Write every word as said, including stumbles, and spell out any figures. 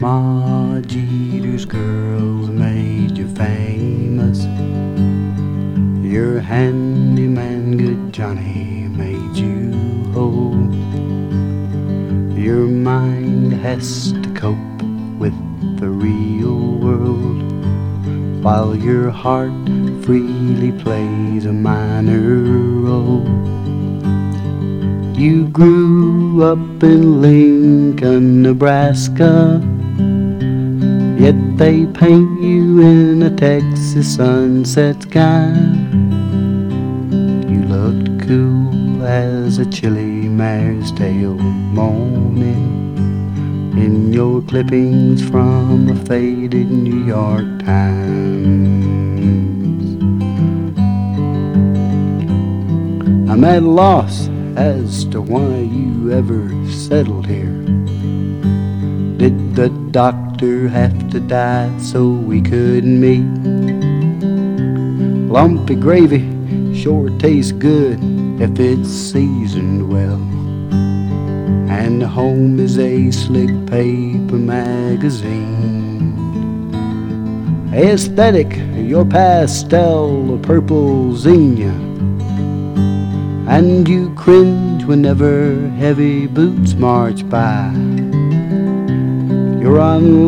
Ma Jeter's girls made you famous. Your handyman, good Johnny, made you whole. Your mind has to cope with the real world, while your heart freely plays a minor role. You grew up in Lincoln, Nebraska, yet they paint you in a Texas sunset sky. You looked cool as a chilly mare's tail morning in your clippings from a faded New York Times. I'm at a loss as to why you ever settled here. Did the doctor have to die so we could meet? Lumpy gravy sure tastes good if it's seasoned well, and home is a slick paper magazine. Aesthetic, your pastel purple zinnia, and you cringe whenever heavy boots march by. You're on